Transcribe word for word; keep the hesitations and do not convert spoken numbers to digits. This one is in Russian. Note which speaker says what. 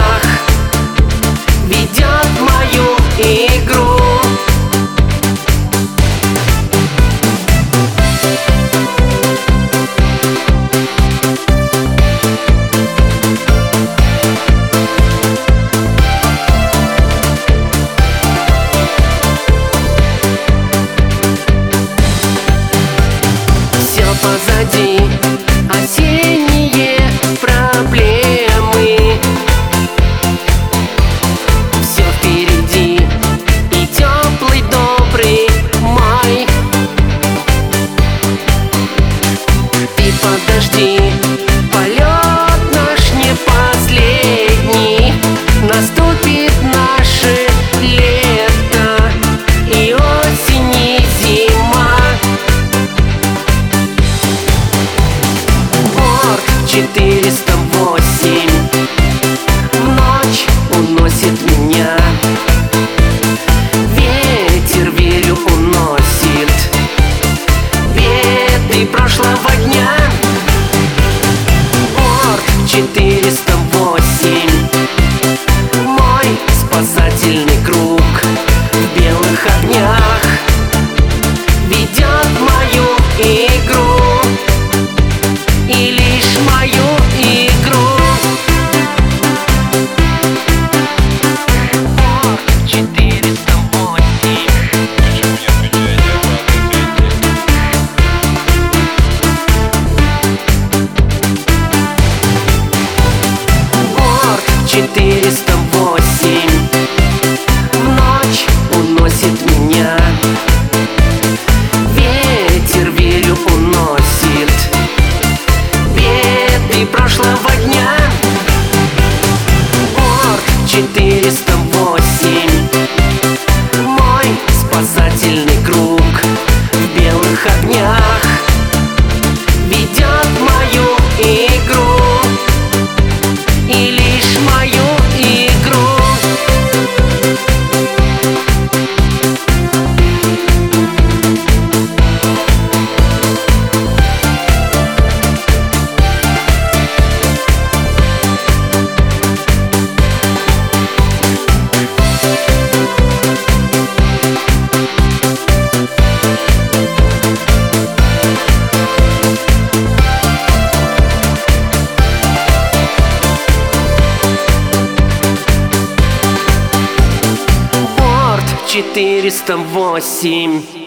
Speaker 1: огнях ведет мою игру. Все позади, осенние проблемы. Все впереди и теплый добрый май. Ты подожди, полет наш не последний. Наступит наше лето и осень, и зима. Борт четыреста восемь в ночь уносит меня. Ветер, верю, уносит беды прошлого дня. Борт четыреста восемь, мой спасательный круг в белых огнях ведет мою игру. И лишь мою игру. Борт четыреста восемь. Борт четыреста восемь в ночь уносит меня. Ветер, верю, уносит беды прошлого дня. Борт четыреста восемь, мой спасательный круг в белых огнях ведет мою игру. И лишь мою игру. Борт четыреста восемь.